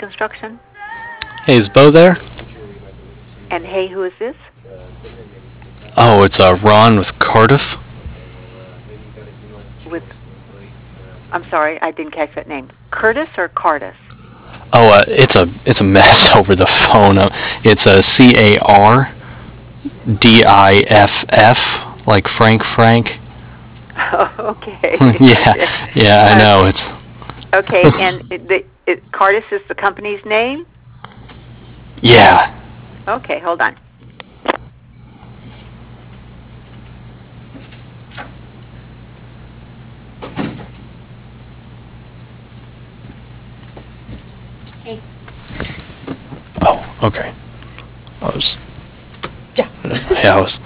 Construction. Hey, is Bo there? And hey, who is this? Oh, it's Ron with Cardiff. With, I'm sorry, I didn't catch that name. Curtis or Cardis? Oh, it's a mess over the phone. It's a CARDIFF, like Frank. Okay, Yeah, okay. yeah, I Uh, know. It's okay, and Cardis is the company's name? yeah. Okay, hold on. Oh, okay. I was Yeah. yeah, I was.